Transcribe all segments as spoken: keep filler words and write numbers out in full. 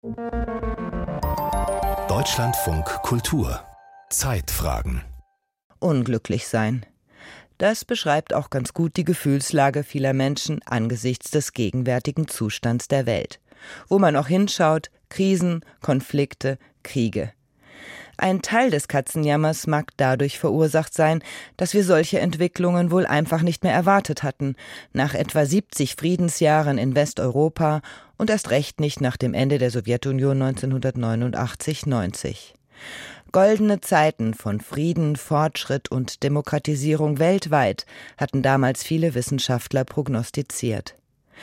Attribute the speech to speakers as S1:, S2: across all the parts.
S1: Deutschlandfunk Kultur. Zeitfragen.
S2: Unglücklich sein. Das beschreibt auch ganz gut die Gefühlslage vieler Menschen angesichts des gegenwärtigen Zustands der Welt. Wo man auch hinschaut, Krisen, Konflikte, Kriege. Ein Teil des Katzenjammers mag dadurch verursacht sein, dass wir solche Entwicklungen wohl einfach nicht mehr erwartet hatten, nach etwa siebzig Friedensjahren in Westeuropa und erst recht nicht nach dem Ende der Sowjetunion neunzehnhundertneunundachtzig neunzig. Goldene Zeiten von Frieden, Fortschritt und Demokratisierung weltweit hatten damals viele Wissenschaftler prognostiziert.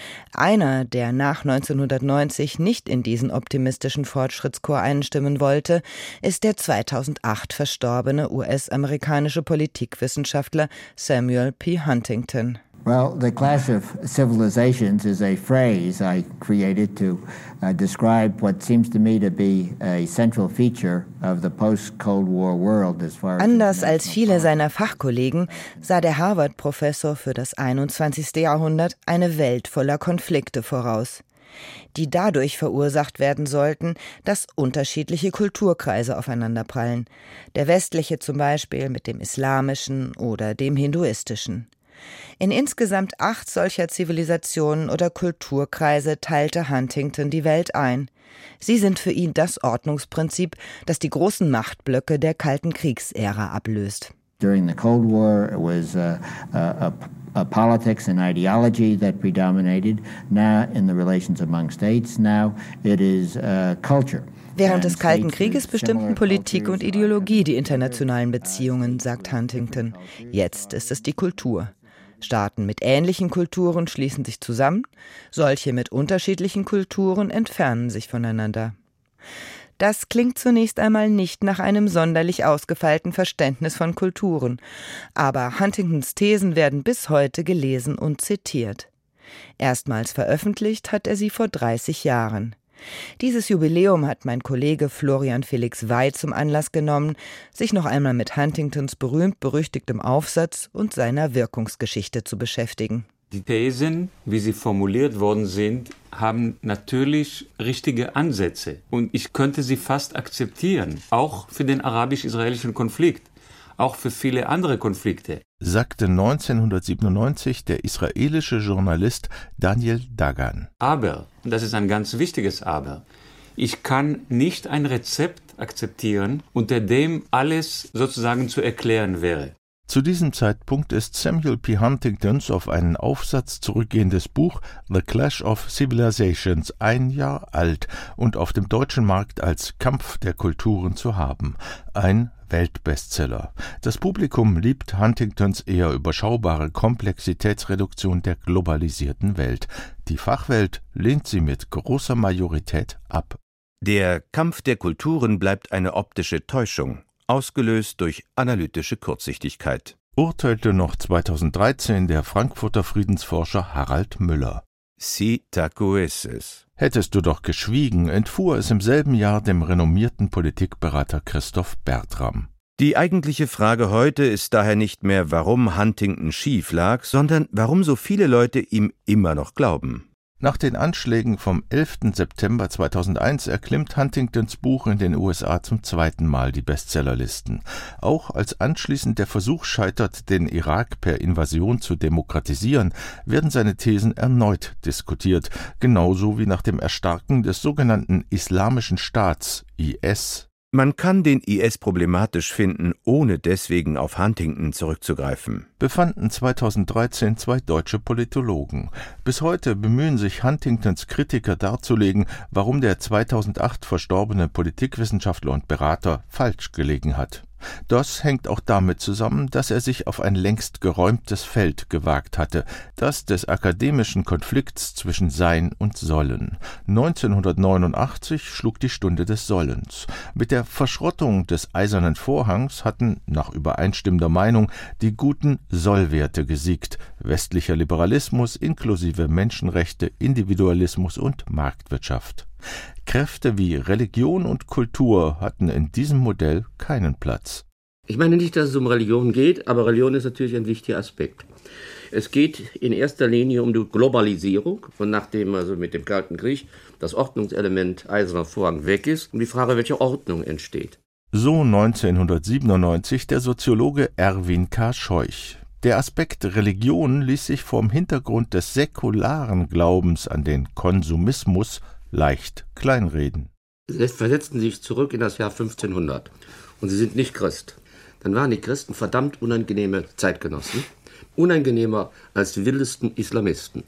S2: Einer, der nach neunzehnhundertneunzig nicht in diesen optimistischen Fortschrittschor einstimmen wollte, ist der zweitausendacht verstorbene U S-amerikanische Politikwissenschaftler Samuel P. Huntington.
S3: Well, the clash of civilizations is a phrase I created to uh, describe what seems to me to be a central feature of the post-Cold War world as far as...
S2: Anders als viele seiner Fachkollegen sah der Harvard-Professor für das einundzwanzigste Jahrhundert eine Welt voller Konflikte voraus, die dadurch verursacht werden sollten, dass unterschiedliche Kulturkreise aufeinanderprallen. Der westliche zum Beispiel mit dem islamischen oder dem hinduistischen. In insgesamt acht solcher Zivilisationen oder Kulturkreise teilte Huntington die Welt ein. Sie sind für ihn das Ordnungsprinzip, das die großen Machtblöcke der Kalten Kriegsära ablöst.
S3: During the Cold War, it was uh, a, a politics and ideology that predominated. Now, in the relations among states, now it is uh, culture.
S2: Während des Kalten Krieges bestimmten Politik und Ideologie die internationalen Beziehungen, sagt Huntington. Jetzt ist es die Kultur. Staaten mit ähnlichen Kulturen schließen sich zusammen, solche mit unterschiedlichen Kulturen entfernen sich voneinander. Das klingt zunächst einmal nicht nach einem sonderlich ausgefeilten Verständnis von Kulturen, aber Huntingtons Thesen werden bis heute gelesen und zitiert. Erstmals veröffentlicht hat er sie vor dreißig Jahren. Dieses Jubiläum hat mein Kollege Florian Felix Wey zum Anlass genommen, sich noch einmal mit Huntingtons berühmt-berüchtigtem Aufsatz und seiner Wirkungsgeschichte zu beschäftigen.
S4: Die Thesen, wie sie formuliert worden sind, haben natürlich richtige Ansätze. Und ich könnte sie fast akzeptieren, auch für den arabisch-israelischen Konflikt, auch für viele andere Konflikte.
S5: Sagte neunzehnhundertsiebenundneunzig der israelische Journalist Daniel Dagan.
S4: Aber, und das ist ein ganz wichtiges Aber, ich kann nicht ein Rezept akzeptieren, unter dem alles sozusagen zu erklären wäre.
S5: Zu diesem Zeitpunkt ist Samuel P. Huntingtons auf einen Aufsatz zurückgehendes Buch The Clash of Civilizations ein Jahr alt und auf dem deutschen Markt als Kampf der Kulturen zu haben. Ein Weltbestseller. Das Publikum liebt Huntingtons eher überschaubare Komplexitätsreduktion der globalisierten Welt. Die Fachwelt lehnt sie mit großer Majorität ab.
S6: Der Kampf der Kulturen bleibt eine optische Täuschung, ausgelöst durch analytische Kurzsichtigkeit,
S5: urteilte noch zweitausenddreizehn der Frankfurter Friedensforscher Harald Müller.
S6: Si tacueses.
S5: Hättest du doch geschwiegen, entfuhr es im selben Jahr dem renommierten Politikberater Christoph Bertram.
S6: Die eigentliche Frage heute ist daher nicht mehr, warum Huntington schief lag, sondern warum so viele Leute ihm immer noch glauben.
S5: Nach den Anschlägen vom elften September zweitausendeins erklimmt Huntingtons Buch in den U S A zum zweiten Mal die Bestsellerlisten. Auch als anschließend der Versuch scheitert, den Irak per Invasion zu demokratisieren, werden seine Thesen erneut diskutiert, genauso wie nach dem Erstarken des sogenannten Islamischen Staats, I S.
S6: Man kann den I S problematisch finden, ohne deswegen auf Huntington zurückzugreifen,
S5: befanden zweitausenddreizehn zwei deutsche Politologen. Bis heute bemühen sich Huntingtons Kritiker darzulegen, warum der zweitausendacht verstorbene Politikwissenschaftler und Berater falsch gelegen hat. Das hängt auch damit zusammen, dass er sich auf ein längst geräumtes Feld gewagt hatte, das des akademischen Konflikts zwischen Sein und Sollen. neunzehnhundertneunundachtzig schlug die Stunde des Sollens. Mit der Verschrottung des Eisernen Vorhangs hatten, nach übereinstimmender Meinung, die guten Sollwerte gesiegt, westlicher Liberalismus inklusive Menschenrechte, Individualismus und Marktwirtschaft. Kräfte wie Religion und Kultur hatten in diesem Modell keinen Platz.
S7: Ich meine nicht, dass es um Religion geht, aber Religion ist natürlich ein wichtiger Aspekt. Es geht in erster Linie um die Globalisierung und nachdem also mit dem Kalten Krieg das Ordnungselement Eiserner Vorhang weg ist, um die Frage, welche Ordnung entsteht.
S5: So neunzehnhundertsiebenundneunzig der Soziologe Erwin K. Scheuch. Der Aspekt Religion ließ sich vorm Hintergrund des säkularen Glaubens an den Konsumismus leicht kleinreden.
S7: Sie versetzten sich zurück in das Jahr fünfzehnhundert und sie sind nicht Christ. Dann waren die Christen verdammt unangenehme Zeitgenossen. Unangenehmer als die wildesten Islamisten.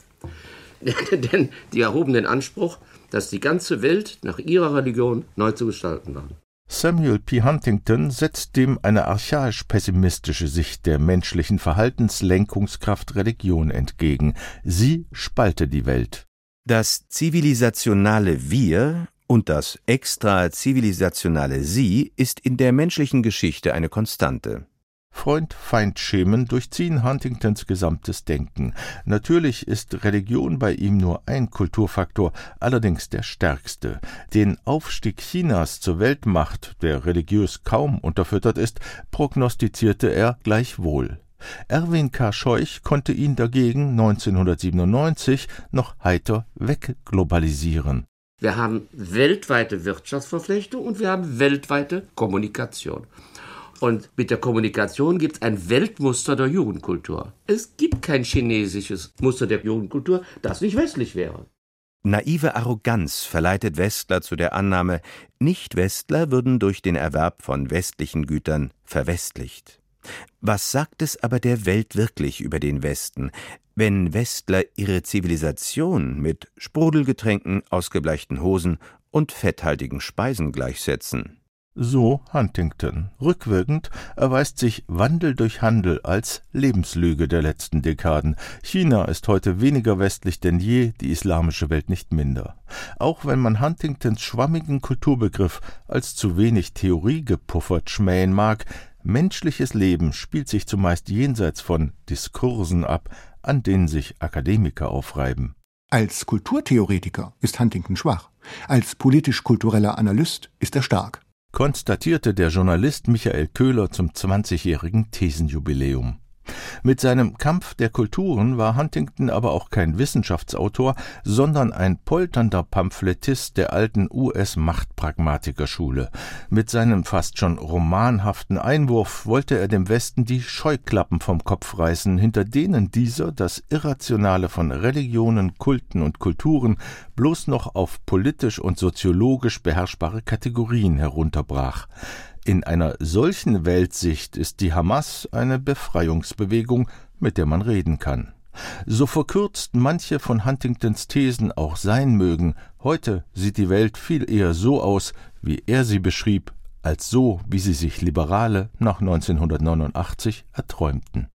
S7: Denn die erhoben den Anspruch, dass die ganze Welt nach ihrer Religion neu zu gestalten war.
S5: Samuel P. Huntington setzt dem eine archaisch-pessimistische Sicht der menschlichen Verhaltenslenkungskraft Religion entgegen. Sie spalte die Welt.
S6: Das zivilisationale Wir und das extrazivilisationale Sie ist in der menschlichen Geschichte eine Konstante.
S5: Freund-Feind-Schemen durchziehen Huntingtons gesamtes Denken. Natürlich ist Religion bei ihm nur ein Kulturfaktor, allerdings der stärkste. Den Aufstieg Chinas zur Weltmacht, der religiös kaum unterfüttert ist, prognostizierte er gleichwohl. Erwin K. Scheuch konnte ihn dagegen neunzehnhundertsiebenundneunzig noch heiter wegglobalisieren.
S7: Wir haben weltweite Wirtschaftsverflechtung und wir haben weltweite Kommunikation. Und mit der Kommunikation gibt es ein Weltmuster der Jugendkultur. Es gibt kein chinesisches Muster der Jugendkultur, das nicht westlich wäre.
S6: Naive Arroganz verleitet Westler zu der Annahme, Nicht-Westler würden durch den Erwerb von westlichen Gütern verwestlicht. Was sagt es aber der Welt wirklich über den Westen, wenn Westler ihre Zivilisation mit Sprudelgetränken, ausgebleichten Hosen und fetthaltigen Speisen gleichsetzen?
S5: So Huntington. Rückwirkend erweist sich Wandel durch Handel als Lebenslüge der letzten Dekaden. China ist heute weniger westlich denn je, die islamische Welt nicht minder. Auch wenn man Huntingtons schwammigen Kulturbegriff als zu wenig Theorie gepuffert schmähen mag, menschliches Leben spielt sich zumeist jenseits von Diskursen ab, an denen sich Akademiker aufreiben.
S8: Als Kulturtheoretiker ist Huntington schwach. Als politisch-kultureller Analyst ist er stark,
S5: konstatierte der Journalist Michael Köhler zum zwanzigjährigen Thesenjubiläum. Mit seinem Kampf der Kulturen war Huntington aber auch kein Wissenschaftsautor, sondern ein polternder Pamphletist der alten U S-Machtpragmatikerschule. Mit seinem fast schon romanhaften Einwurf wollte er dem Westen die Scheuklappen vom Kopf reißen, hinter denen dieser das Irrationale von Religionen, Kulten und Kulturen bloß noch auf politisch und soziologisch beherrschbare Kategorien herunterbrach. In einer solchen Weltsicht ist die Hamas eine Befreiungsbewegung, mit der man reden kann. So verkürzt manche von Huntingtons Thesen auch sein mögen, heute sieht die Welt viel eher so aus, wie er sie beschrieb, als so, wie sie sich Liberale nach neunzehnhundertneunundachtzig erträumten.